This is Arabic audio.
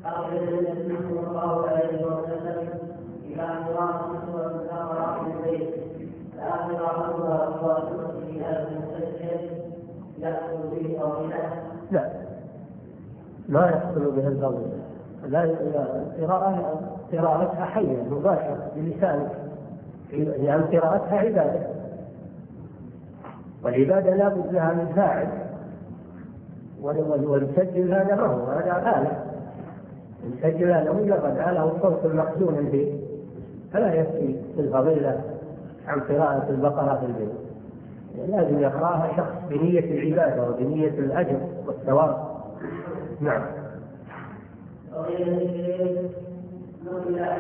أخرج النبي صلى الله عليه وسلم إلى قراءة سورة البقرة في البيت، لا قراءتها الصادقة في هذا المسجد يأخذ به طويلة. لا، ما يحصل به الضوء، لا، قراءتها حية مباشرة بلسانك، يعني قراءتها عبادة، والعبادة لا بد لها من فاعل، والمسجل هذا ما هو، هذا آلة، المسجل هذا مجرد آلة وصوت مخزون به، فلا يكفي الفضيلة عن قراءة البقرة في البيت، لازم يقرأها شخص بنية العبادة وبنية الأجر والثواب. نعم.